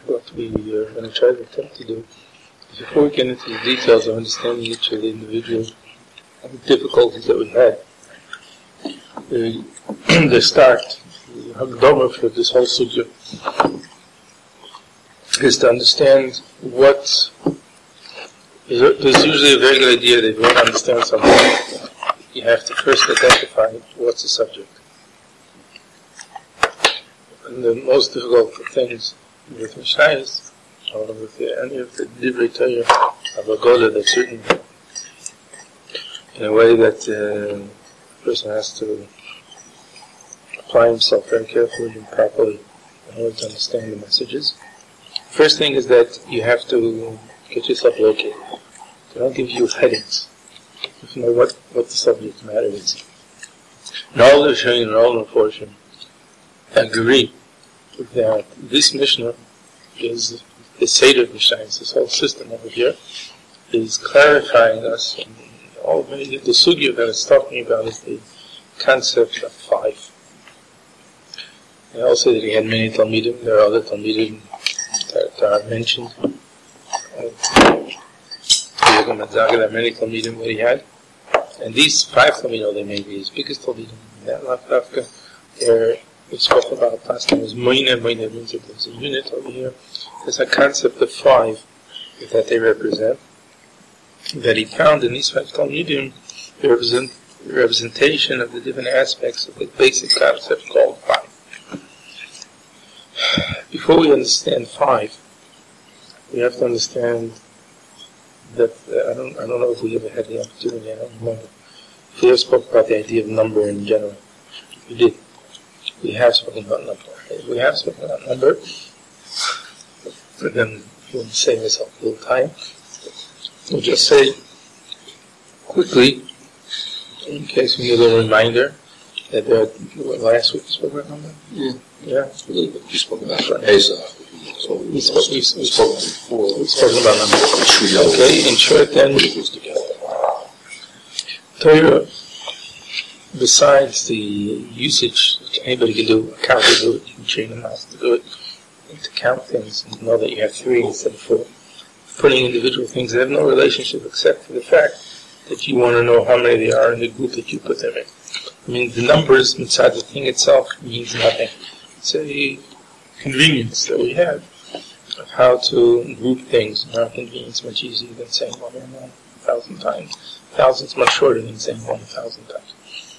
what we are going to try to attempt to do is, before we get into the details of understanding each of the individual difficulties that we had, the start, the Hagdama for this whole subject, is to understand what. There's usually a very good idea that if you want to understand something, you have to first identify what's the subject. And the most difficult things with Mishayas, or with any of the Divrei Torah of a Gola, that's written in a way that the person has to apply himself very carefully and properly in order to understand the messages. First thing is that you have to get yourself located. They don't give you headings. You have to know what the subject matter is. And all the Rishonim and all the Meforshim agree that this Mishnah is the Seder of Mishayis, this whole system over here, is clarifying us. And all the sugya that it's talking about is the concept of 5. And also that he had many Talmidim. There are other Talmidim that are mentioned. There are many Talmidim that he had. And these 5 Talmidim, they may be his biggest Talmidim. That Lafdafka, where we spoke about last time, is Moine means that there's a unit over here. There's a concept of 5 that they represent, that he found in these 5 Talmidim, the representation of the different aspects of the basic concept called 5. Before we understand 5, we have to understand that, I don't know if we ever had the opportunity, I don't remember. If we ever spoke about the idea of number in general. We did. We have spoken about number. If we have spoken about number, then we won't save ourselves a little time. We'll just say quickly, in case we need a little reminder, that last week we spoke about number? Yeah. We spoke about Pesach. So we spoke about number. Okay, in short then, Torah, besides the usage, which anybody can do, a cow can do it, you can train a mouse to do it, and to count things and know that you have 3 instead of 4. Putting individual things that have no relationship except for the fact that you want to know how many there are in the group that you put them in. I mean, the numbers inside the thing itself means nothing. It's a convenience that we have of how to group things. And our convenience is much easier than saying 1 or 1,000 times. 1,000 is much shorter than saying 1,000 times.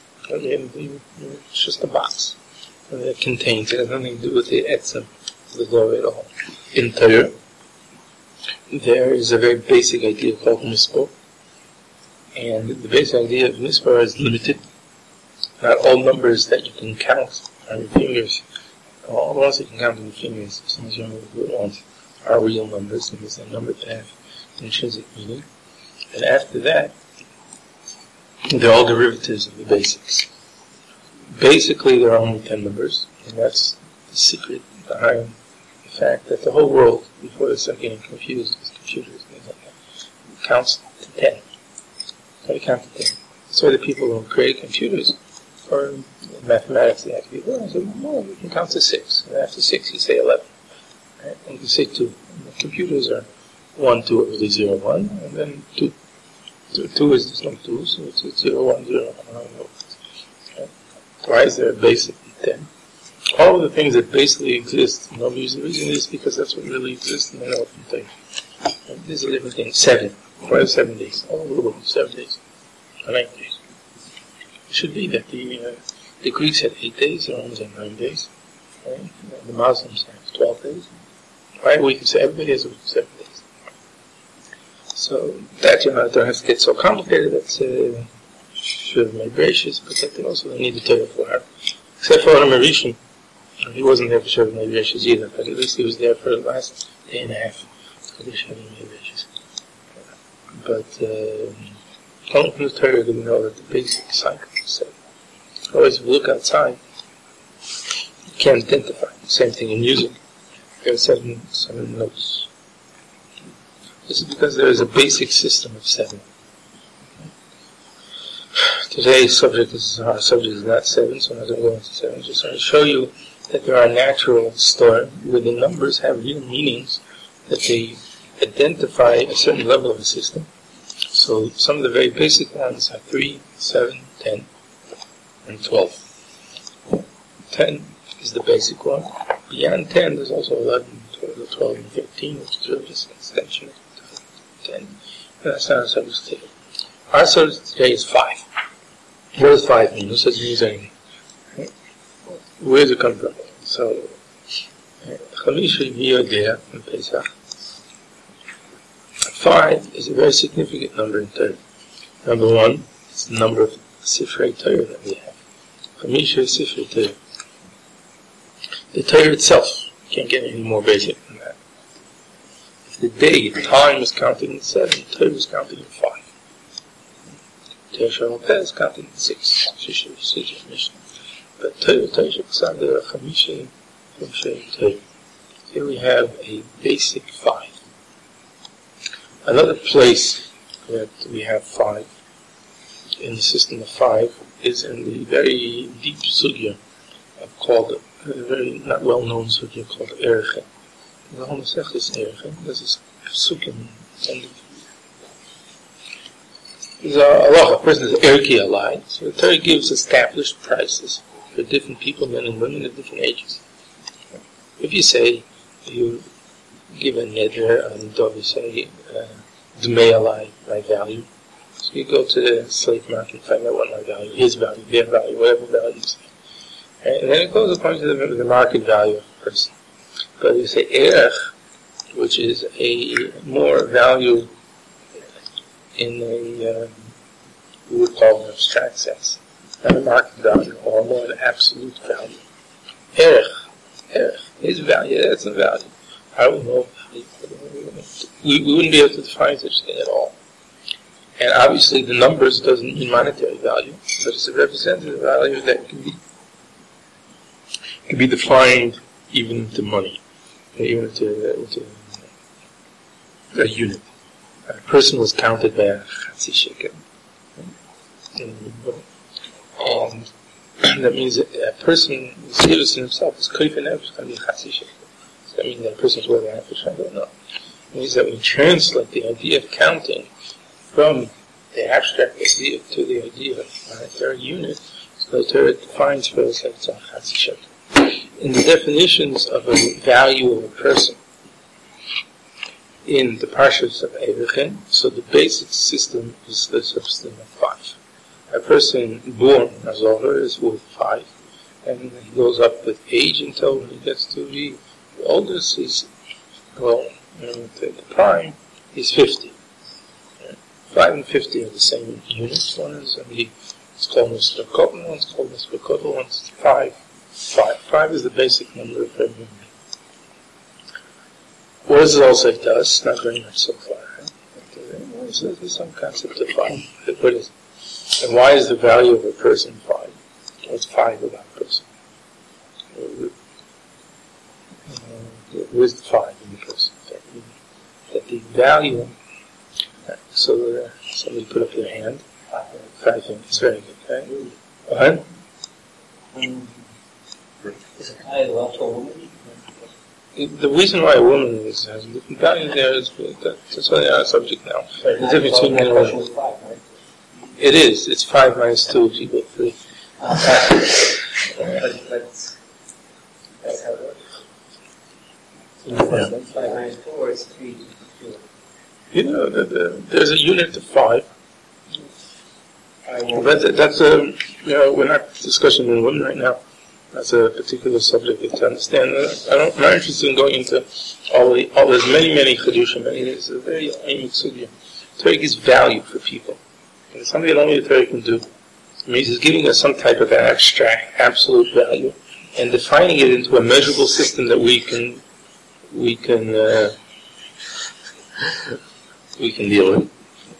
It's just a box that it contains. It has nothing to do with the etzem, the law at all. In Torah, there is a very basic idea called mispah. And the basic idea of mispah is limited. Not all numbers that you can count on your fingers, all the ones that you can count on your fingers, as soon as you remember the good ones, are real numbers, and there's a number that have intrinsic meaning. And after that, they're all derivatives of the basics. Basically, there are only 10 numbers, and that's the secret behind the fact that the whole world, before they start getting confused with computers and things like that, counts to 10. How do you count to 10? That's why the people who create computers, or mathematics, they have to be, well, you can count to 6. And after 6, you say 11. Right? And you can say 2. And the computers are 1, 2, really 0, 1, and then 2. 2 is just not 2, so it's 0, 1, 0, 1. Okay. Why is there basically 10? All of the things that basically exist, nobody's the reason is because that's what really exists, and they know from things. And these are different things. 7. Why 7 days? All over the world, 7 days. Or 9 days. It should be that the Greeks had 8 days, the Romans had 9 days. Right? The Muslims have 12 days. Right? We can say everybody has 7 days. So that, don't have to get so complicated. That's should have made gracious, but that also they need to Torah for her. Except for Adam Rishon. He wasn't there for Shavim Levi either, but at least he was there for the last day and a half for the Shavim Levi. But coming from the Torah, we know that the basic cycle is 7. Always, if you look outside, you can't identify. Same thing in music. There are 7 notes. This is because there is a basic system of 7. Today's subject is not 7, so I'm not going to go into 7. Just want to show you that there are natural stored where the numbers have real meanings, that they identify a certain level of a system. So some of the very basic ones are 3, 7, 10, and 12. 10 is the basic one. Beyond 10, there's also 11, 12, and 13, which is really just an extension of 10. And that's not our subject today. Our subject today is 5. What does 5 mean? What does it mean anything? Where does it come from? So, Chamisha Yodea in Pesach. 5 is a very significant number in Torah. Number 1, it's the number of Sifrei Torah that we have. Chamisha is Sifrei Torah. The Torah itself can't get any more basic than that. If the day, the time is counted in 7, the Torah is counted in 5. Torah Shalom Peh is counted in 6. But Torah Shabbat Chamisha Torah. Here we have a basic 5. Another place that we have 5 in the system of 5 is in the very deep sugya called, a very not well known sugya called Erechen. The whole Masech is Erechen. This is Psukim. There's a halacha. A person is Erki Alai. So the Torah gives established prices for different people, men and women at different ages. If you say, you give a neder, and you say, Dmei Alai, my value. So you go to the slave market and find out what my value, his value, their value, whatever value you say. And then it goes according to the market value of the person. But you say Erech, which is a more value in a, we would call an abstract sense, not a market value, or more an absolute value. Erech, his value, that's a value. I don't know. We wouldn't be able to define such a thing at all. And obviously the numbers doesn't mean monetary value, but it's a representative value that can be defined even to money, even to a unit. A person was counted by a chatzi shekel. And that means that a person, the citizen himself, is koif nefesh, can be chatzi shekel. Does that mean that a person is worth a nefesh? I don't know. It means that we translate the idea of counting from the abstract idea to the idea of monetary unit. So the Torah defines for us that it's a chatzi shekel. In the definitions of a value of a person in the parshas of Erechen, so the basic system is the system of 5. A person born as over is worth 5, and he goes up with age until when he gets to the oldest, he's, the prime, he's 50. 5 and 50 are the same units. One is it's called Mr. Kotel, one's called Mr. Kotel, one's 5. 5 is the basic number of every human. What does it also to us? Not very much so far. Right? There's some concept of 5. What is it? And why is the value of a person 5? What's 5 about a person? Where's the 5 in the person? That the value. So somebody put up their hand. 5 fingers. Very good. Right? Is it high enough for a woman? The reason why a woman has a different value there is that's why they are a subject now. The difference between men and women. It is. It's 5 minus 2 if you go 3. That's how it works. 5 minus 4 is 3. You know, there's a unit of 5. That's we're not discussing in women right now. That's a particular subject to understand. I'm not interested in going into all there's many chedushim. It's a very aiming sugya. Torah gives value for people. And it's something that only the Torah can do. It means it's giving us some type of abstract, absolute value, and defining it into a measurable system that we can deal with.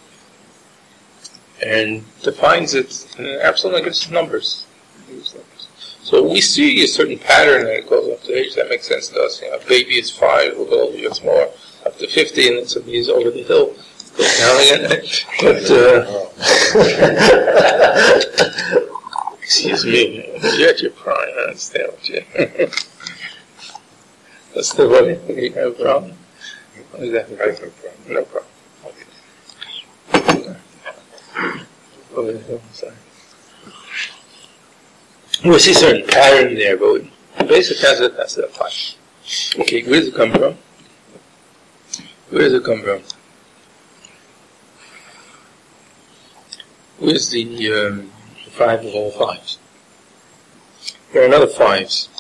And defines it absolutely against numbers. So we see a certain pattern that goes up to age. That makes sense to us. A baby is 5, will go gets more up to 50, and then somebody is over the hill. Goes down again. But Excuse me, you're at your prime, I understand what you That's the one, you have a problem? Exactly right, no problem. Okay, I'm sorry. We see certain pattern there, but the basic concept has to apply. Okay, where does it come from? Where's the five of all fives? There are another fives.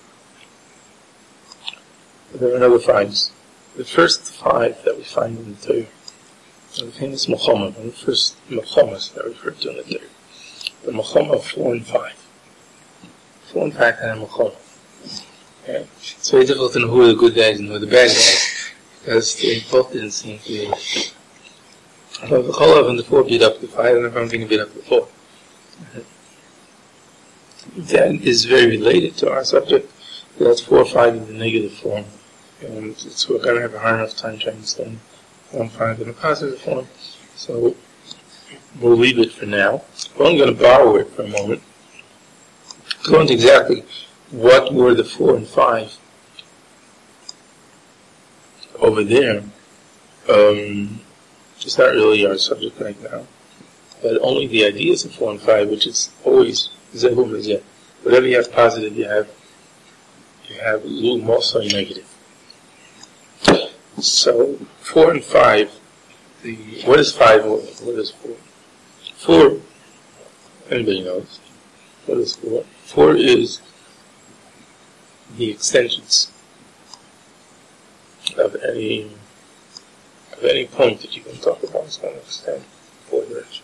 The first five that we find in the Torah are the famous Melchama, the first Melchamas that are referred to in the Torah. The Melchama of 4 and 5. 4 and 5 and a Melchama. Okay. It's very difficult to know who are the good guys and who are the bad guys, because they both didn't seem to be. So the Cholav and the 4 beat up the 5, and the 5 beat up the 4. That is very related to our subject. That's 4 or 5 in the negative form. And we're going to have a hard enough time trying to understand 4 and 5 in the positive form. So we'll leave it for now. But I'm going to borrow it for a moment. Go into exactly what were the 4 and 5 over there. It's not really our subject right now. But only the ideas of 4 and 5, which is always Zehu Mezeh. Whatever you have positive, you have Lum also negative. So 4 and 5, what is 5? What is 4? 4, anybody knows? What is 4? 4 is the extensions of any point that you can talk about. It's going to extend 4 directions.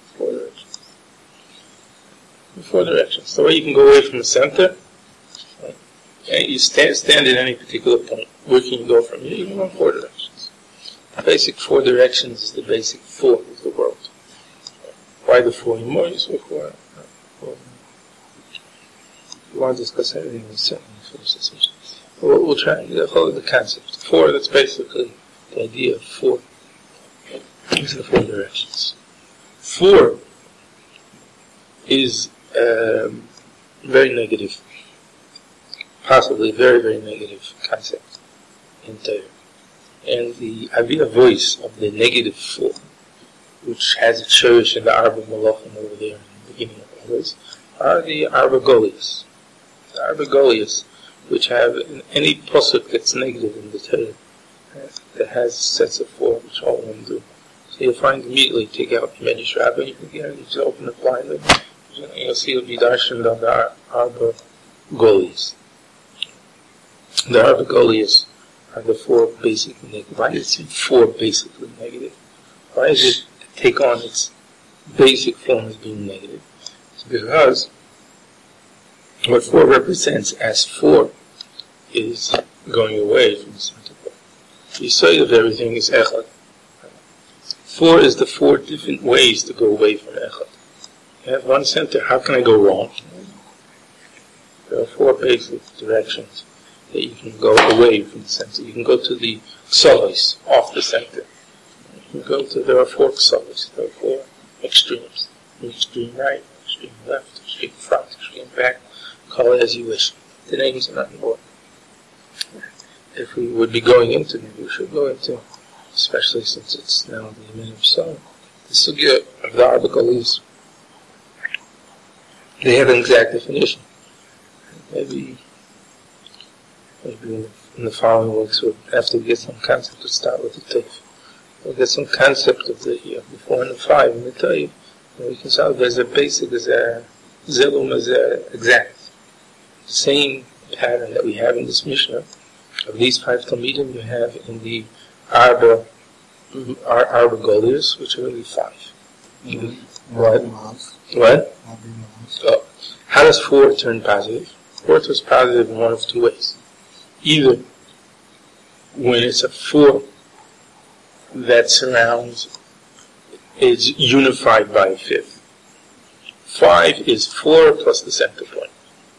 4 directions. The way you can go away from the center, right? And you stand at any particular point. Where can you go from here? You can go in 4 directions. The basic 4 directions is the basic 4 of the world. Why the 4 more? You say 4. You want to discuss everything in certain systems. We'll try and follow the concept. 4, that's basically the idea of 4. These are the 4 directions. 4 is very negative, possibly very, very negative concept in Torah. And the Avia voice of the negative 4, which has its shurish in the Arba Malachim over there in the beginning of all this, are the Arba Golias. The Arba Golias, which have any posuk that's negative in the Torah, that has sets of 4, which all of them do. So you'll find immediately, take out Medish Rabbah, you can just open it blindly. You'll see it'll be darshaned on the Arba Golias. The Arba Golias are the 4 basic negative. Why is it 4 basically negative? Why does it take on its basic form as being negative? It's because what 4 represents as 4 is going away from the center point. The side of everything is Echad. 4 is the 4 different ways to go away from Echad. You have one center, how can I go wrong? There are 4 basic directions that you can go away from the center. You can go to the Ksolos, off the center. There are 4 Ksolos, there are 4 extremes. Extreme right, extreme left, extreme front, extreme back. Call it as you wish. The names are not important. If we would be going into, maybe we should go into, especially since it's now the Yemen of Son, the Sugya of the Arba Golias. They have an exact definition. Maybe in the following weeks, after we get some concept, we'll start with the Teif. We'll get some concept of the 4 and the 5 in the Teif. And we can solve there's a basic, there's a Zelum, as a exact. The same pattern that we have in this Mishnah of these 5 Talmidim you have in the Arba Golias, which are really 5. What? So, how does 4 turn positive? 4 turns positive in one of 2 ways. Either when it's a 4 that surrounds, is unified by a 5th. 5 is 4 plus the center point.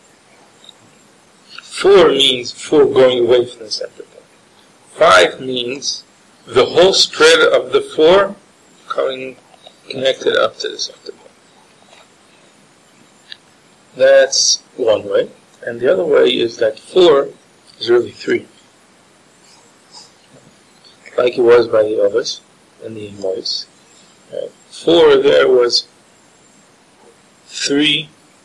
4 means 4 going away from the center point. 5 means the whole spread of the 4 coming connected up to the center point. That's one way. And the other way is that 4 is really 3. Like it was by the others and the Emois. 4 there was 3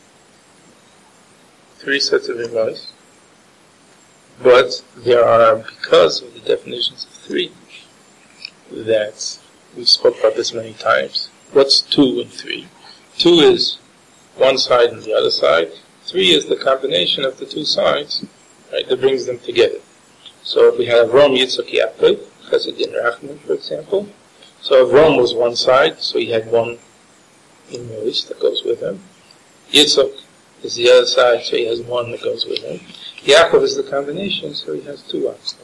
sets of Emois. But there are, because of the definitions of 3, that we've spoke about this many times. What's 2 and 3? 2 is one side and the other side. 3 is the combination of the two sides, right, that brings them together. So if we have Rom, Yitzchak, Yaakov, Chesed, and Rachman, for example. So if Rom was one side, so he had one Emois that goes with him. Yitzchak is the other side, so he has one that goes with him. Yaakov is the combination, so he has 2 oxen.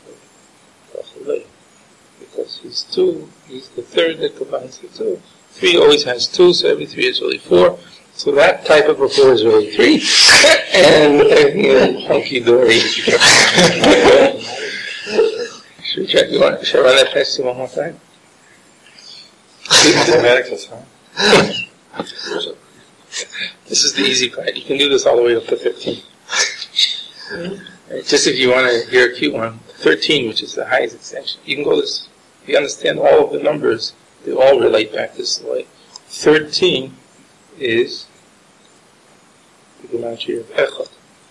Because he's the third that combines the 2. 3 always has 2, so every 3 is really 4. So that type of a 4 is really 3. And everything is hunky-dory. Should I run that past you one more time? Mathematics is fine. This is the easy part. You can do this all the way up to 15. Just if you want to hear a cute one, 13, which is the highest extension. You can go this. If you understand all of the numbers, they all relate back this way. 13 is the gematria of Echad.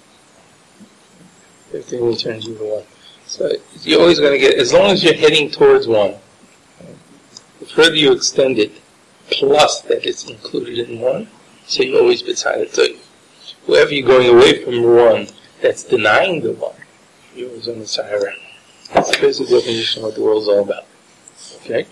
15 returns you to 1. So you're always going to get, as long as you're heading towards 1, the further you extend it, plus that it's included in 1, so you always beside it. So whoever you're going away from 1, that's denying the 1, you're always on the side around. That's the basic definition of what the world's all about. Okay?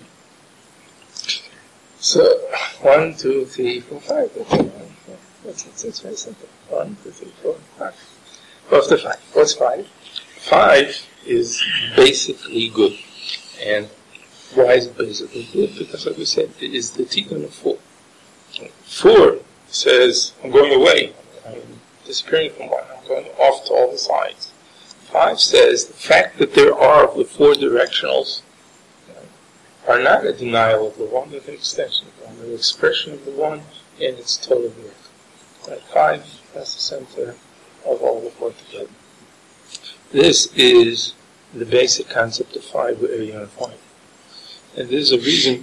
So, 1, 2, 3, 4, 5. That's very simple. 1, 2, 3, 4, 5. Go up to 5. What's 5? 5 is basically good. And why is it basically good? Because, like we said, it is the tikkun of 4. 4 says, I'm going away. I'm disappearing from 1. I'm going off to all the sides. 5 says, the fact that there are the 4 directionals are not a denial of the 1, but an extension of the 1, an expression of the 1 in its total work. Right? 5, that's the center of all the 4 together. This is the basic concept of 5 wherever you're going to find it. And there's a reason,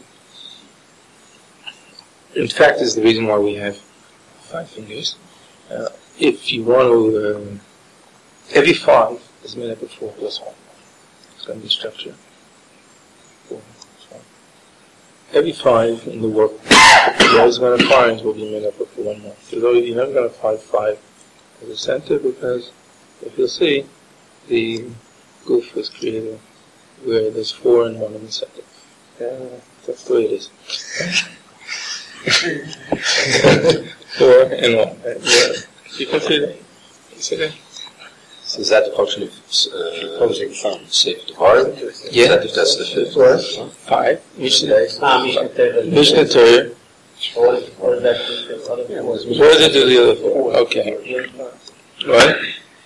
in fact, this is the reason why we have 5 fingers. If you want to, every 5 is made up of 4 plus 1. It's going to be structure. 4 plus 1. Every 5 in the work you're always going to find will be made up of 1 more. So you're never going to find 5 as a center, because if you'll see, the goof was created where there's 4 and 1 in the center. That's the way it is. 4 and 1. You can see that. You see that? So is that the function of opposing thumb? Safe divide? Yeah. If that's the fifth. 5. Mishnah Mishnah Torah. Or is that the other 4? What does it do the other 4? Okay. What?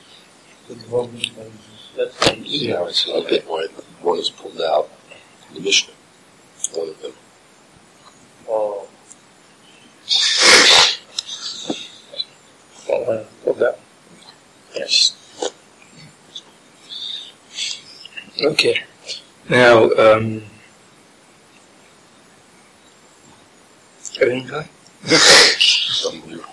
See how it's okay. One is pulled out in the Mishnah. One of them. Oh. Pulled out. Yes. Okay. Now, everything good? Unbelievable.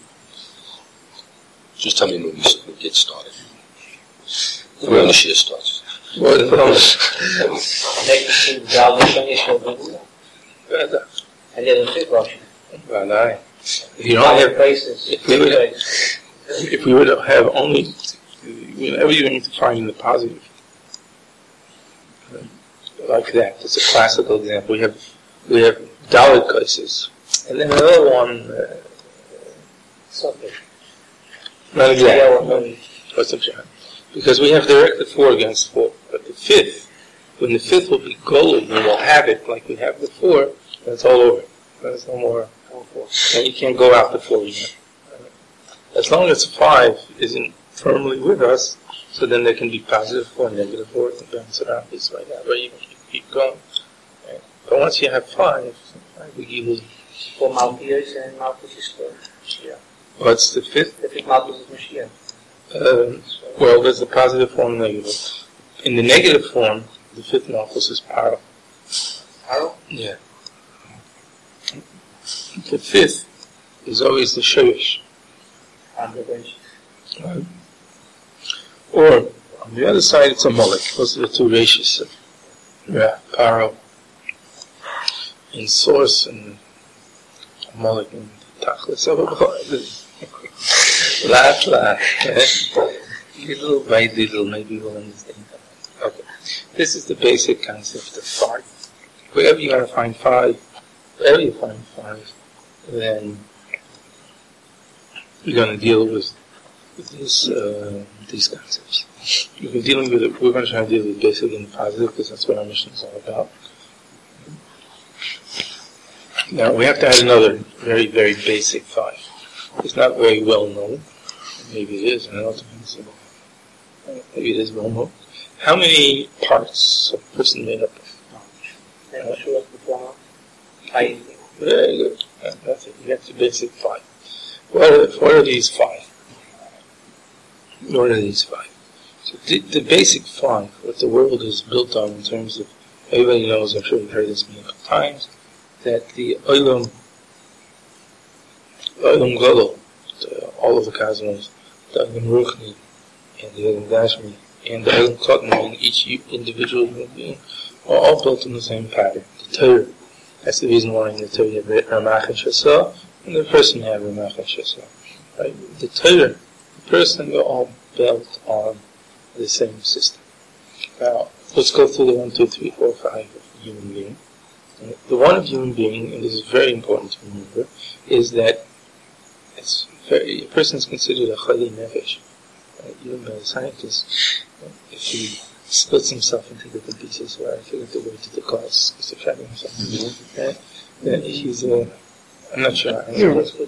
Just tell me when we get started. When the shia starts. Well, Next to the job of and then the fifth option. Well, if you don't have places, if we would have only whenever you need to find the positive, like that, it's a classical example. We have Dalit cases, and then another one. something. Not exactly. What's the job? Because we have directed 4 against 4, but the 5th, when the 5th will be gold, and we'll have it like we have the 4, then it's all over. There's no more 4. And you can't go out the 4 again. As long as 5 isn't firmly with us, so then there can be positive 4, negative 4, and bounce around this way, that way you can keep going. Right? But once you have 5, we give you For Malkias and Malkias. yeah. What's the fifth? The fifth Malchus is Mashiach. Well, there's the positive form and negative. In the negative form, the fifth Malchus is Paro. Paro? Yeah. The fifth is always the Shorish. Right. Or, on the other side, it's a Molech. Those are the two ratios. Yeah, Paro. In source and Molech and Tachlis. Laugh. Little by little, maybe we'll understand that. Okay. This is the basic concept of 5. Wherever you find 5, then you're going to deal with this, these concepts. We're going to try to deal with basically in the positive, because that's what our mission is all about. Now, we have to add another very, very basic 5. It's not very well known. Maybe it is, I don't know. Maybe it is well known. How many parts a person made up of? Very good. That's it. You have the basic 5. What are these 5? What are these 5? So the basic 5, what the world is built on in terms of, everybody knows, I'm sure you've heard this many times, that the Olam Gadol, all of the cosmos, the Olam Ruchni, and the Olam Gashmi, and the Olam Kotan, and each individual human being, are all built in the same pattern. The Torah. That's the reason why in the Torah you have Ramach and Shasah, and the person you have Ramach and Shasah. Right? The Torah, the person, they're all built on the same system. Now, let's go through the 1, 2, 3, 4, 5 of human being. The one of human being, and this is very important to remember, is that a person is considered a Chali Nefesh. Even by the scientists, if he splits himself into different pieces, or I forget the word to call it, schizophrenic or something, then he's I'm not sure. A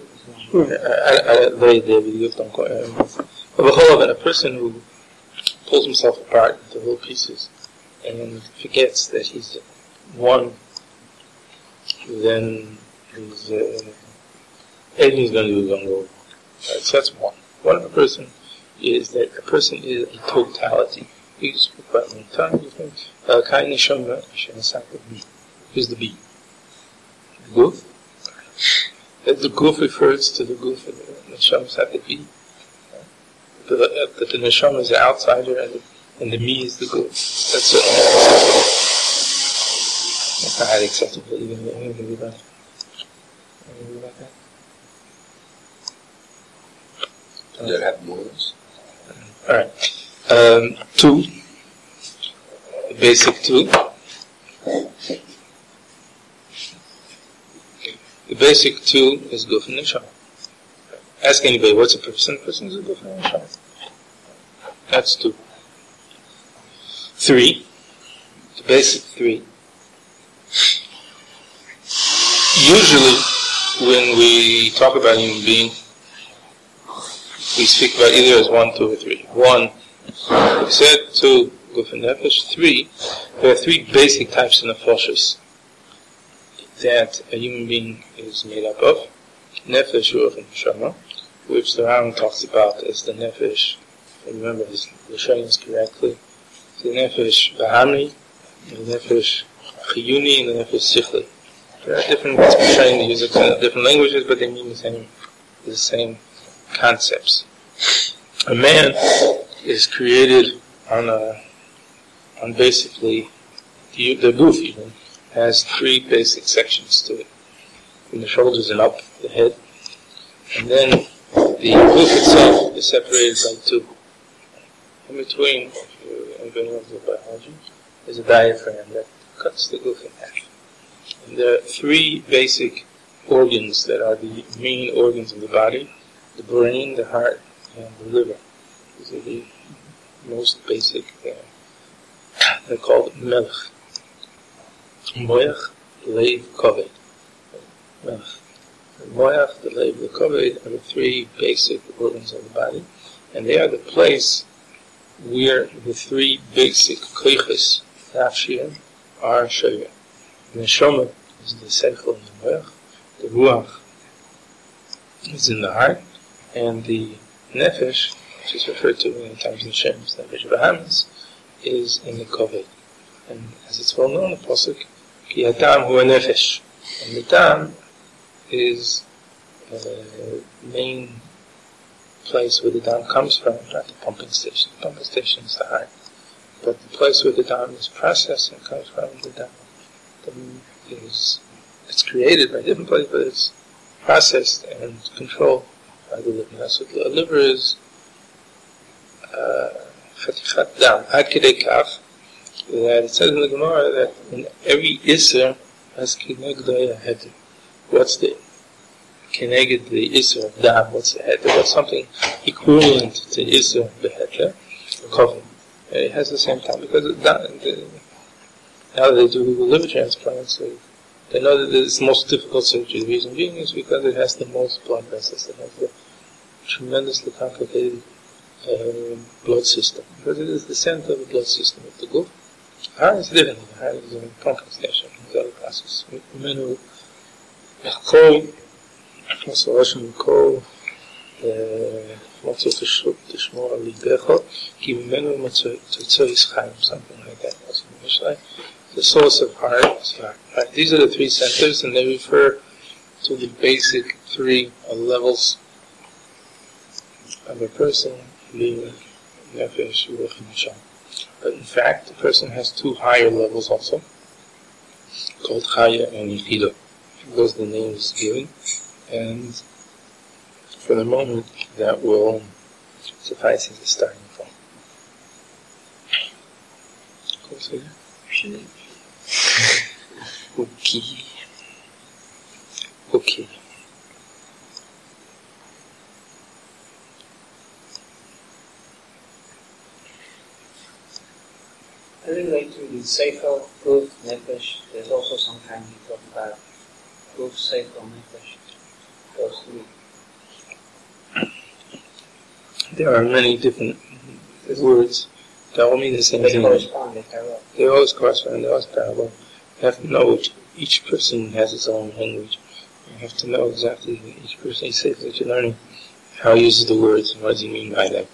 person who pulls himself apart into little pieces and forgets that he's one, then everything's going to do is going to go over. Right, so that's one. One of a person is that a person is a totality. We spoke about many times. Who's the B? The goof. The goof refers to the goof of the neshama at the B. But the neshama is the outsider and the me is the goof. That's certainly acceptable. That's not acceptable. Anything about it? Anything about that? Did that happen more than this? Alright. 2. The basic 2. The basic 2 is Guf and Neshama. Ask anybody, what's a person? A person is a Guf and Neshama. That's 2. 3. The basic 3. Usually, when we talk about a human being, we speak about either as 1, 2, or 3. 1, we said 2, Guf and Nefesh. 3, there are 3 basic types of nefashos that a human being is made up of. Nefesh, Ruach, and Neshama, which the Rambam talks about as the Nefesh, if I remember his Lashonos correctly, the Nefesh Bahami, the Nefesh Chiyuni, and the Nefesh Sichli. There are different ways of trying to use it in different languages, but they mean the same concepts. A man is created on basically the goof even has 3 basic sections to it. From the shoulders and up, the head, and then the goof itself is separated by 2. In between, if anybody knows about biology, there's a diaphragm that cuts the goof in half. And there are 3 basic organs that are the main organs of the body: the brain, the heart, and the liver. These are the most basic. They're called melech. Moach, leiv, koved. Melech. The moach, the leiv, the koved are the 3 basic organs of the body, and they are the place where the 3 basic koiches, nafshiyah, are shayah. The neshama is the seichel in the moach. The ruach is in the heart, And the nefesh, which is referred to many times in Shem's Nefesh Bahamas, is in the koved. And as it's well known, the pasuk, Ki Adam hu nefesh. And the dam is the main place where the dam comes from, not the pumping station. The pumping station is the heart. But the place where the dam is processed and comes from, the dam it's created by different places, but it's processed and controlled by the liver. That's what the liver is. Chatichat dam. Ad kedei kach, that it says in the Gemara that in every Isser has kinegdo a heter. What's the kineged the Isser of dam? What's the heter? What's something equivalent to Isser of the heter? Koven. It has the same time because now that they do liver transplants, they know that it's the most difficult surgery. The reason being is because it has the most blood vessels. It has the tremendously complicated blood system. Because it is the center of the blood system of the guf. The heart is different. The heart is a pumping station. The other process. תשמור על ליבך, כי ממנו תוצא חיים, something like that. That's in the Mishnah. The source of heart is heart. Right. These are the three centers, and they refer to the basic three levels of a person being nefesh, ruach, and neshama. But in fact, the person has two higher levels also, called chaya and yichida. Those are the names given, and for the moment, that will suffice as a starting point. Okay. I relate to the Seichel, Guf, Nefesh. There's also some time you talk about Guf, Seichel, Nefesh. Those three. There are many different words that all mean the same thing. They always correspond, they always parallel. You have to know each person has its own language. You have to know exactly each person says that you're learning how he uses the words and what does he mean by them.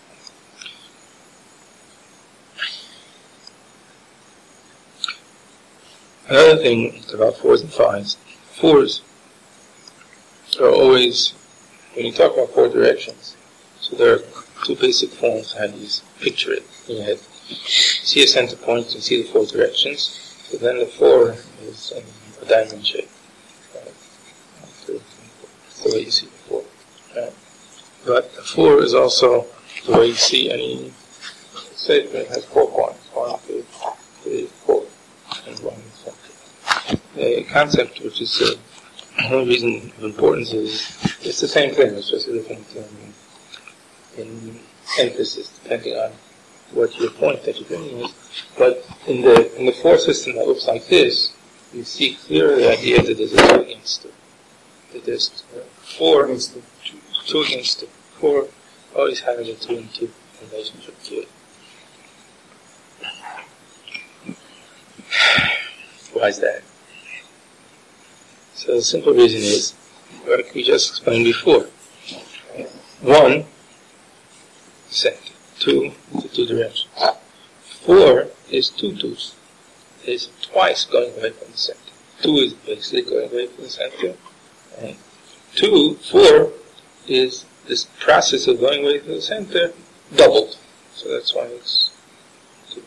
Another thing about fours and fives. Fours are always, when you talk about four directions, so there are two basic forms how you picture it in your head. You see a center point, you see the four directions, so then the four is a diamond shape. Right? That's the way you see the four. Right? But the four is also the way you see any shape. It has 4 corners, 1, 2, 3, 4, and 1 in center. The concept, which is the only reason of importance, is it's the same thing, it's just a different in emphasis, depending on what your point that you're bringing is. But in the four system that looks like this, you see clearly the idea that there's a 2 against 2. That there's 4 against 2 against 2. 4 always has a 2 and 2 relationship to it. Why is that? So the simple reason is, like we just explained before, 1, center. 2 is the 2 directions. 4 is 2 twos. It's twice going away from the center. 2 is basically going away from the center. And 4 is this process of going away from the center doubled. So that's why it's 2.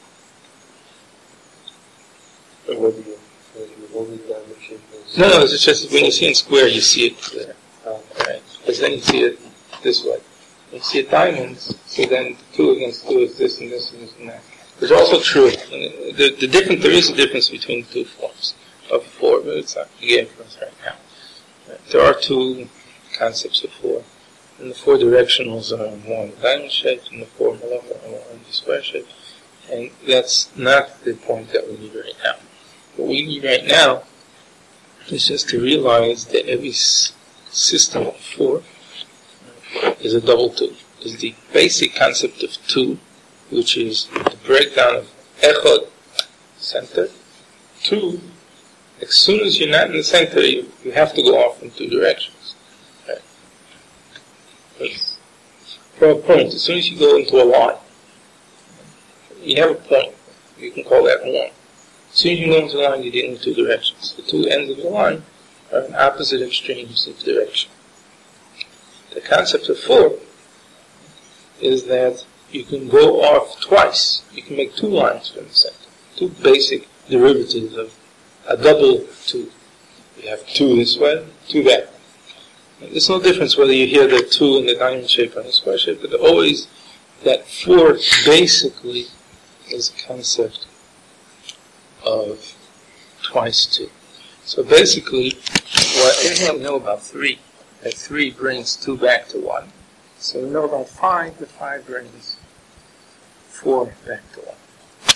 No, it's just when you see in square, you see it there. Right? Because then you see it this way. You see a diamond, so then 2 against 2 is this and this and this and that. It's also true. There is a difference between the 2 forms of 4, but it's not again for us right now. There are 2 concepts of 4. And the 4 directionals are 1 diamond shaped, and the 4 malacha are 1 square shaped. And that's not the point that we need right now. What we need right now is just to realize that every system of 4 is a double 2. Is the basic concept of 2, which is the breakdown of echad, center. 2, as soon as you're not in the center, you have to go off in 2 directions. Right? From a point, as soon as you go into a line, you have a point, you can call that one. As soon as you go into the line, you're dealing with two directions. The two ends of the line are in opposite extremes of direction. The concept of 4 is that you can go off twice. You can make two lines from the center. Two basic derivatives of a double 2. You have 2 this way, 2 that way. There's no difference whether you hear the 2 in the diamond shape or the square shape, but always that 4 basically is a concept of twice 2. So basically, everything we know about 3, that 3 brings 2 back to 1. So we know about 5, that 5 brings 4 back to 1.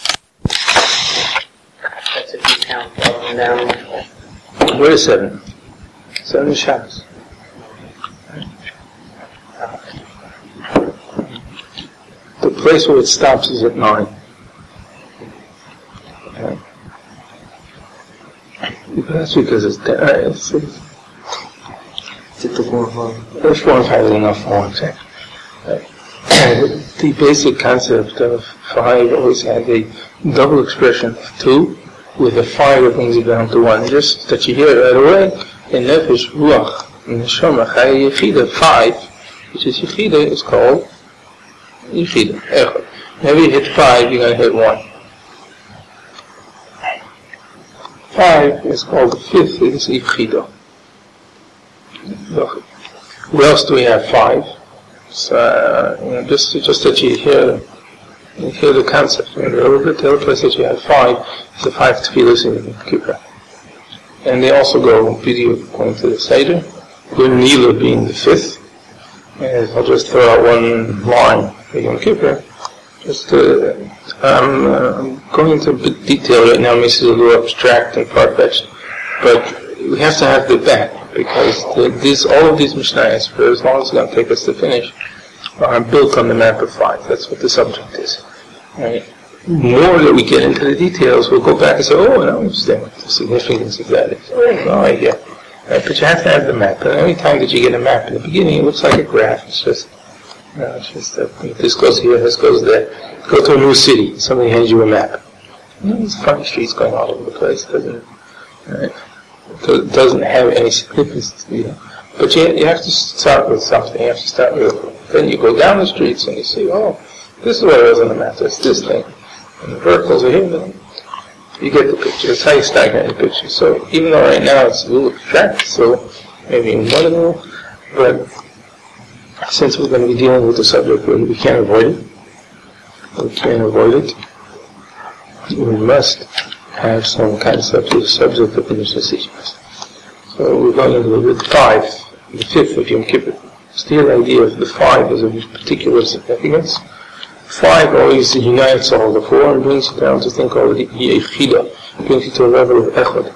That's if you count up and down. Where is 7? 7 is Shabbos. The place where it stops is at 9. Okay. That's because it's there. It's the 4 and 5. The 4 and 5 is enough for 1 second. The basic concept of 5 always had a double expression of 2 with a 5 that brings it down to 1. Just that you hear it right away in Nefesh, Ruach, Neshama, Chaya, Yechida, 5, which is Yechida, is called Yechida, Echad. Whenever you hit 5, you're going to hit 1. 5 is called the 5th, it is Yechida. Where else do we have 5? So, just that you hear the concept. The other place that you have 5 is the 5 tefillos in Yom Kippur. And they also go according to the Seder, Gur Nila being the 5th. And I'll just throw out one line for Yom Kippur. I'm going into a bit detail right now, makes it a little abstract and far-fetched. But we have to have the back, because all of these Mishnayos, for as long as it's going to take us to finish, are built on the map of 5. That's what the subject is. Right? More that we get into the details, we'll go back and say, oh, I don't understand what the significance of that is. Oh, I get it. Right? But you have to have the map. And every time that you get a map in the beginning, it looks like a graph. It's just this goes here, this goes there. Go to a new city, somebody hands you a map. There's funny streets going all over the place, doesn't it? Right? It doesn't have any significance to you. But you have to start with something. You have to start with, then you go down the streets and you see, oh, this is where it was on the map. That's this thing. And the verticals are here. Then you get the picture. That's how you start getting the picture. So even though right now it's a little abstract, so maybe in one of them, but since we're going to be dealing with the subject, we can't avoid it. We can't avoid it. We must have some concept of the subject of the Mishnah teaching us. So we're going into the 5, the 5th of Yom Kippur. Still the idea of the 5 is of particular significance. 5 always unites all the 4 and brings it down to think called the Yechida, brings it to a level of Echad.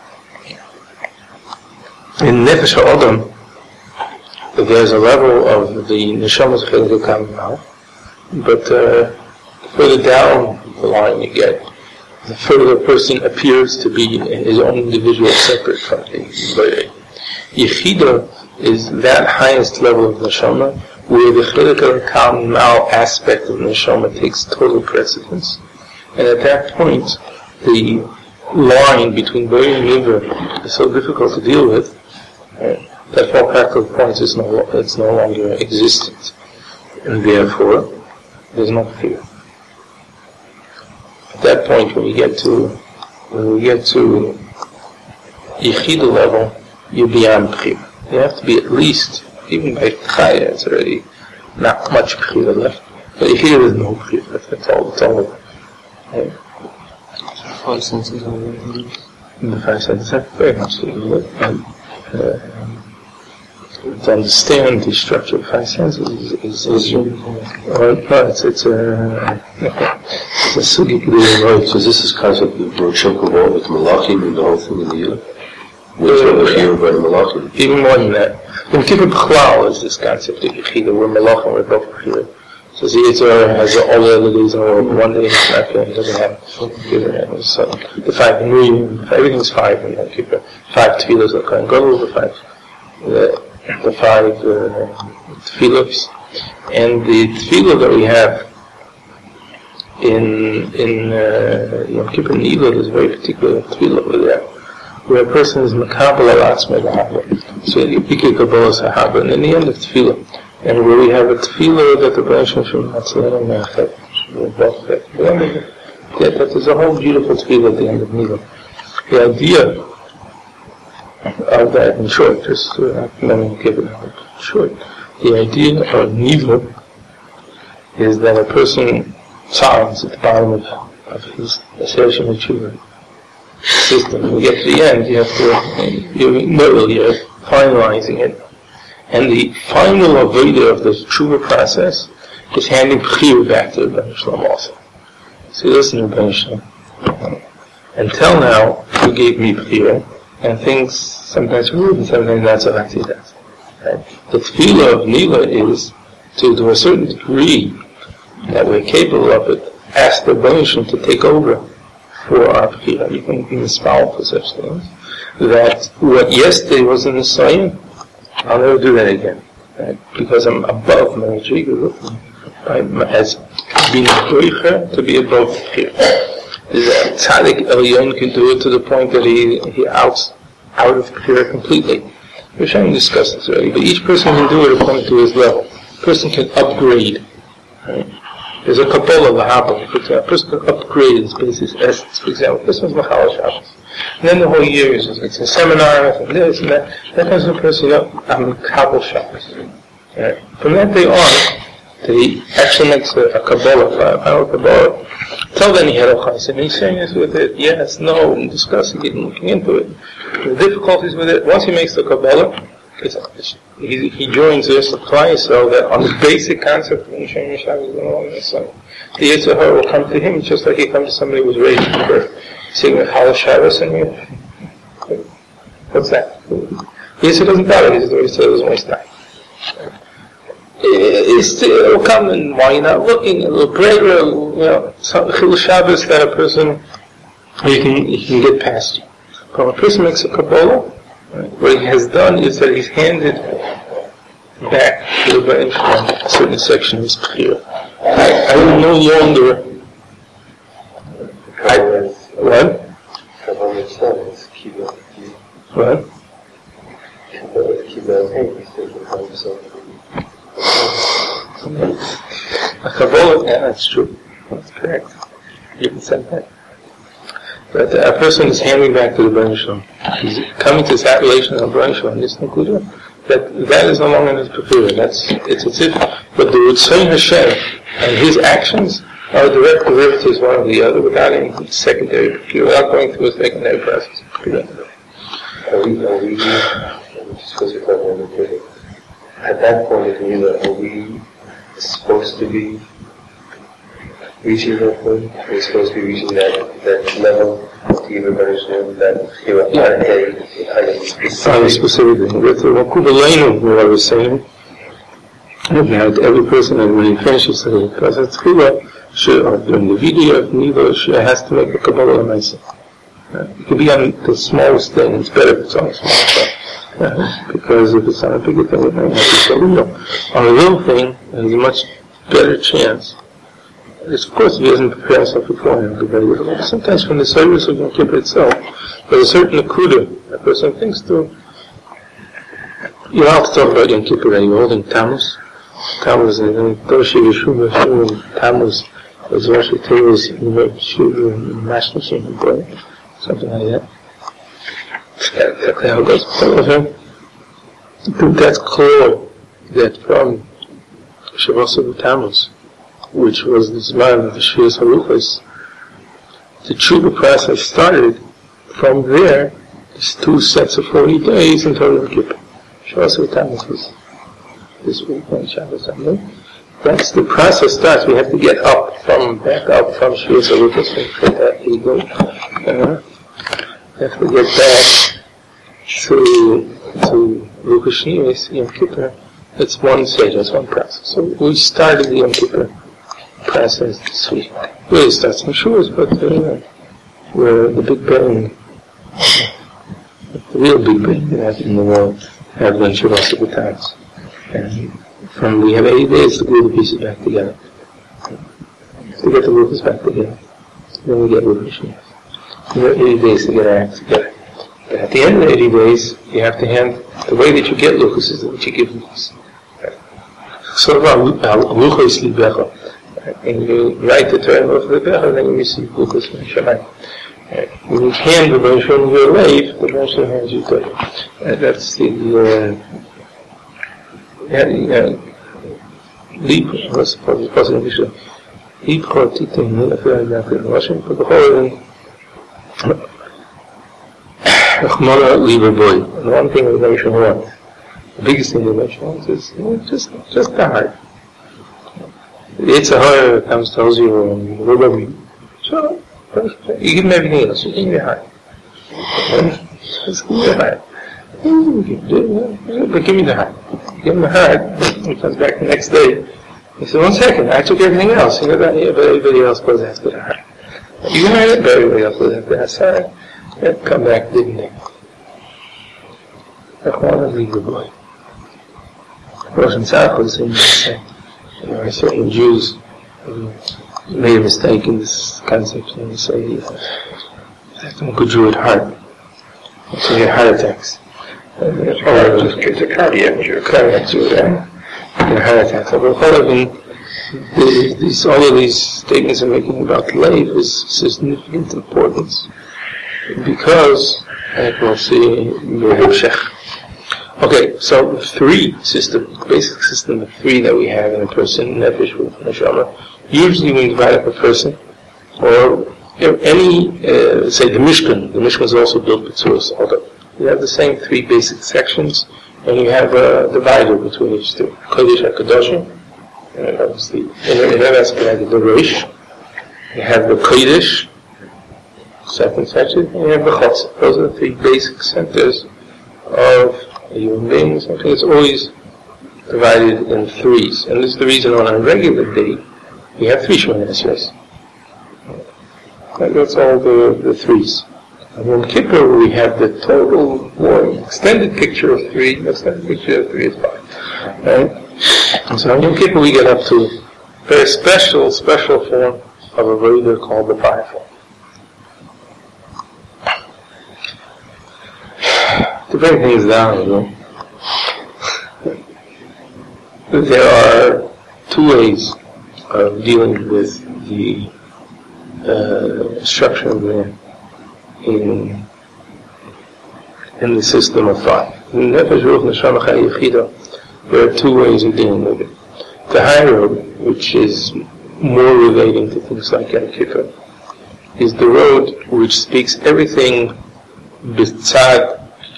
In Nefesh HaAdam, there's a level of the Neshama's Chelik HaKamal, but further down the line you get, the further a person appears to be his own individual, separate from the Yechida is that highest level of Neshama, where the Chelik HaKamal aspect of Neshama takes total precedence. And at that point, the line between Bari and Niver is so difficult to deal with, that for all practical points it's no longer existent. And therefore, there's no fear. At that point, when we get to Yechida level, you're beyond Bechira. You have to be at least, even by Chaya, it's already not much Bechira left. But Yechida there's no Bechira left. It's all over. Right? 5 senses are The 5 senses are very much to to understand the structure of 5 senses is it's a sugi. Right, so this is concept of Roshokavah with Malachim and the whole thing in the year. Which over here by the Malachim. Even more than that. Yom Kippur B'chlal is this concept of Yechida, where Malachim are both Bechira. So the Yitzhar has all the other days in the world, but one day it's not good, it doesn't have Kippur. So the 5 everything's 5 in Yom Kippur. 5 tefillos are Kohen Gadol, the 5. the 5 tefillos, and the tefillah that we have in Yom Kippur Nila, there's a very particular tefillah over there, where a person is makabel al atzmei b'haba. So Yipikei Kabbalah Sahaba, and in the end of tefillah, and where we have a tefillah that the Baruch Shem Matzalenu Me'achet, that there's a whole beautiful tefillah at the end of Nila. The idea of that, in short, just let me give it short. The idea of Nila is that a person signs at the bottom of his Asher Shema system. When you get to the end, you have to, you're finalizing it. And the final avodah of the tshuva process is handing Bechira back to the Rebbeinu Shalom also. So listen to Rebbeinu Shalom. Until now, you gave me Bechira, and things sometimes are good and sometimes not so happy. Right? The tefillah of Nila is to a certain degree that we're capable of it, ask the Rebbeinu Shalom to take over for our Bechira. You can be inspired for such things. That what yesterday was in the Sayyid, I'll never do that again. Right? Because I'm above my Madriga, as being a to be above Bechira. The tzaddik Elyon can do it to the point that he out of Bechira completely. We're trying to discuss this already, but each person can do it according to his level. A person can upgrade. Right? There's a Kabbalah L'Habba, for example. A person can upgrade his basic essence. For example, this one's Machal Shabbos. And then the whole year is like a seminar and this and that. That comes to a person, I'm Kabbalah Shabbos. Right? From that day on, he actually makes a Kabbalah, Kabbalah. Till then he had a chayes, and he's saying this with it, yes, no, and discussing it and looking into it. The difficulties with it, once he makes the Kabbalah, he joins this apply so that on the basic concept of Shem Shabbos and all this, so the Yetzer Hara will come to him just like he comes to somebody who was raised from birth, saying Chal Shabbos, and what's that? Yes, it doesn't bother, he doesn't waste time. It will come, and why you're not looking, a little braver, some Chil Shabbos that a person, he can get past you. But when a person makes a Kabbalah, what he has done is that he's handed back to the Rebbeinu Shalom a certain section of his Bechira. I will no longer. What? Kabbalah itself is Kibbutz. What? Kabbalah is Kibbutz. He's taking upon himself. A Kabbalah, yeah, that's true. That's correct. You can say that. But a person is handing back to the Rebbeinu Shalom. He's coming to that relation of Rebbeinu Shalom. This included that is no longer in his Bechira. It's as if, but the Ritzayin Hashem and his actions are direct derivatives one of the other without any secondary Bechira, without going through a secondary process. Are we just because we're talking about Bechira, at that point in Nila, are we supposed to be reaching that point? We're supposed to be reaching that level of the Rebbeinu that on a specific thing. With the Makubaleinu, what I was saying, that every person, and when he finishes the process of Tefillah, during the video of Nila, has to make a Kabbalah L'Maisa. It can be on the smallest thing. It's better if it's on a small thing. Because if it's on a bigger thing, it might not be so little. On a little thing, there's a much better chance. It's, of course, if he doesn't prepare himself beforehand, it'll be very difficult. But sometimes from the service of Yom Kippur itself, there's a certain akuda a person thinks to. You're allowed to talk about Yom Kippur, and you're holding Tammuz. Tammuz, and then Toshi Yeshua, Tammuz, as Rosh Hashanah, Yeshua, National Shem, something like that. That's exactly how it goes. That's clear that from Shavuos of Tammuz, which was the Zman of the Shvius Haruchos, the Tshuva process started from there. It's 2 sets of 40 days until Yom Kippur. Shavuos of Tammuz was this week on Shabbos Sunday. That's the process starts. We have to get back up from Shvius Haruchos for that ego. We have to get back to Ruch HaShniyos, Yom Kippur. That's one stage, that's one process. So we started the Yom Kippur process this week. We really start some shurs, but where the Big Bang, the real Big Bang that happened in the world, have done Shavasa B'Taz. And we have 80 days to glue the pieces back together. To get the Luchas back together. Then we get Luchas. We have 80 days to get our act together. But at the end of the 80 days, you have to hand, the way that you get Luchas is that you give Luchas. So, Luchas Libecha. And you write the Torah of the Libecha, and then you receive Luchas from Shamayim. When you hand the Rosh Hashanah your lave, the Rosh Hashanah hands you Torah. That's the Lieb, I suppose it's possible in English. Lieb Chortita, but the whole Chmona Lieber Boy. And one thing the nation wants, the biggest thing the nation wants is just the heart. It's a heart that comes, tells you, so you give him everything else, you give him your heart. Just give me the heart. But give me the heart. Give him the heart, he comes back the next day. He said, 1 second, I took everything else. He goes, yeah, but everybody else goes after the heart. You heard it, but everybody else goes after the heart. And come back, didn't they? I want to leave the boy. Rosh Hashanah was saying that there are certain Jews who made a mistake in this concept, and they say, you have to make a Jew at heart. So you get heart attacks. Or it's a cardiac Jew. Cardiac Jew, right? Heart attacks. But all of these statements I'm making about life is significant importance because, like we'll see, okay, so the basic system of 3 that we have in a person, Nefesh, Ruach, Neshama, usually when you divide up a person, or any, say the Mishkan is also built with Tzuras Adam. You have the same 3 basic sections, and you have a divider between each 2. Kodesh HaKadoshim, and obviously, in that aspect, the Rosh. You have the Kodesh, second section, and you have the Chotz. Those are the 3 basic centers of human beings. I think it's always divided in 3s. And this is the reason on a regular day, we have 3 Shemoneh Esrei. That's all the 3s. And in Kippur, we have the total, more extended picture of 3. The extended picture of 3 is 5. Right? And so in Yom Kippur, we get up to a very special form of a Avodah called the 5 form. To bring things down, there are 2 ways of dealing with the structure of man in the system of 5. In Nefesh, Ruach, Neshama, Chai, Yechida, there are 2 ways of dealing with it. The high road, which is more relating to things like Yom Kippur, is the road which speaks everything b'tzad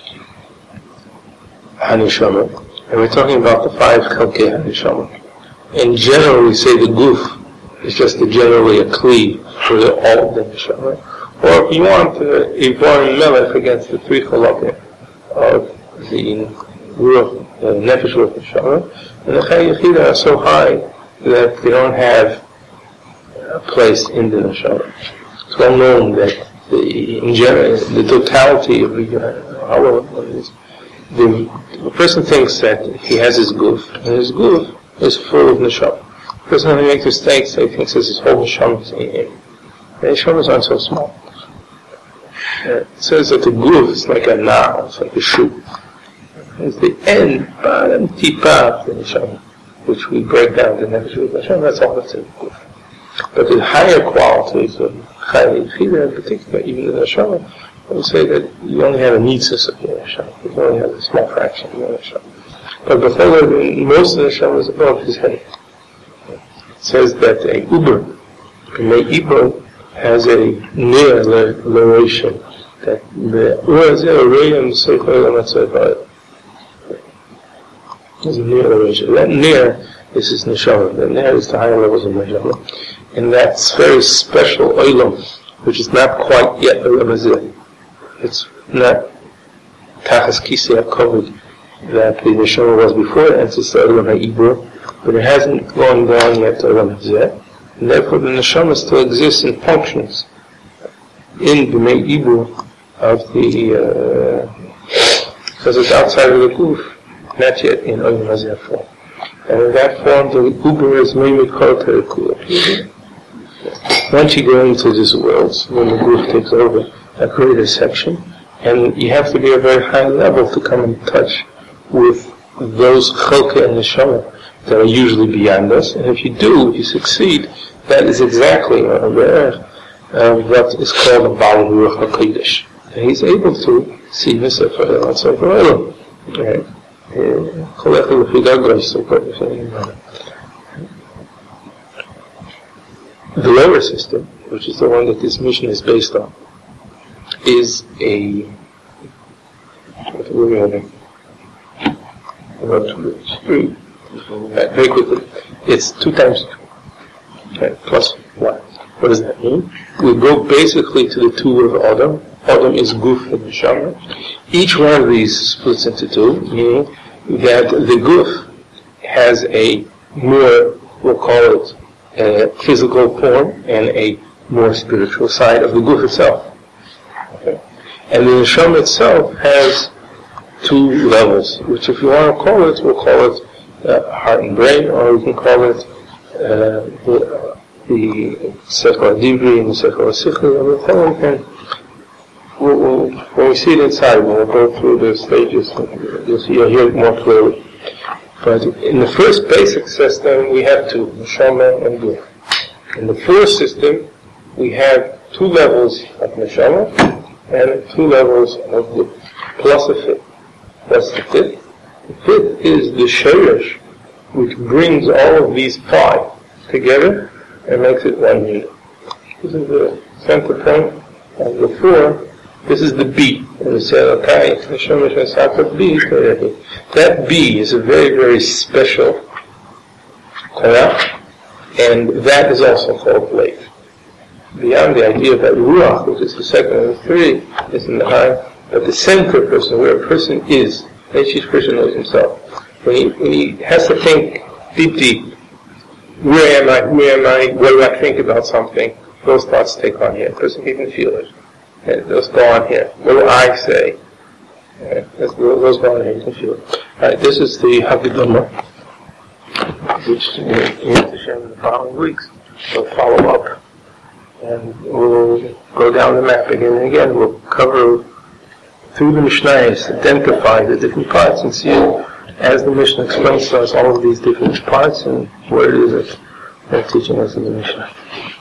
HaNeshama, and we're talking about the 5 Chalkei HaNeshama. In general, we say the Guf is just generally a Kli for all of the Neshama. Or if you want to, Yvonne Melech against the 3 Chalkei of the Ruach, Nefesh, Ruach, Neshama, and the Chai Yechida are so high that they don't have a place in the Neshama. It's well known that in general, the totality of the person thinks that he has his Guf, and his Guf is full of Neshama. The person who makes mistakes, he thinks his whole Neshama is in him. The Neshamas aren't so small. It says that the Guf is like a nail, it's like a shoe. It's the end, bottom, tipa of the Neshama, which we break down to Nefesh, Neshama, that's all that's in the Guf. But the higher qualities of Chai Yechida in particular, even the Neshama, I would say that you only have a nitzus of your Neshama. You only have a small fraction of your Neshama. But before most of the Neshama is above his head. It says that a Iber has a near relation that the there's a near relation. That near is his Neshama. That near is the higher levels of Neshama. And that's very special Olam, which is not quite yet Olam Hazeh. It's not Tachas Kisei HaKovod that the Neshama was before it enters the Olam HaIbur, but it hasn't gone down yet to Olam Hazeh, and therefore the Neshama still exists and functions in the Ibur of the because it's outside of the guf, not yet in Olam Hazeh form. And in that form, the Uber is Mimit Kol Terekula. Once you go into this world, when the guf takes over a greater section, and you have to be at a very high level to come in touch with those chalke and neshama that are usually beyond us. And if you do, if you succeed, that is exactly what is called a Baal Ruach HaKodesh. And he's able to see the Sefer Hillel and Sefer Hillel. Right? The lower system, which is the one that this mission is based on, is a very quickly. It's 2 times 2, okay, plus 1. What does that mean? We go basically to the 2 of Adam. Adam is guf and neshama. Each one of these splits into 2, meaning that the guf has a more, we'll call it, a physical form and a more spiritual side of the guf itself. Okay. And the neshama itself has 2 levels, which if you want to call it, we'll call it heart and brain, or we can call it the Sechel HaDivri and the Sechel HaSichli, and we'll call it, when we see it inside, when we'll go through the stages, you'll hear it more clearly. But in the first basic system, we have 2, neshama and guf. In the first system, we have 2 levels of neshama and 2 levels of guf, plus a fifth. What's the fifth? The fifth is the sheresh, which brings all of these 5 together and makes it one unit. This is the center point of the 4. This is the B. And we say, okay, that B is a very, very special koyach, and that is also called blade. Beyond the idea that ruach, which is the second and the 3, is in the high, but the center person, where a person is, each person knows himself. When he has to think deep, where am I, what do I think about something, those thoughts take on here. A person can even feel it. And those go on here. What do I say? Those go on here, you can feel it. Alright, this is the Haggadah, which we're going to share in the following weeks. We'll follow up, and we'll go down the map again and again. We'll cover through the Mishnayos, identify the different parts and see it as the Mishnah explains to us all of these different parts and what it is that they're teaching us in the Mishnah.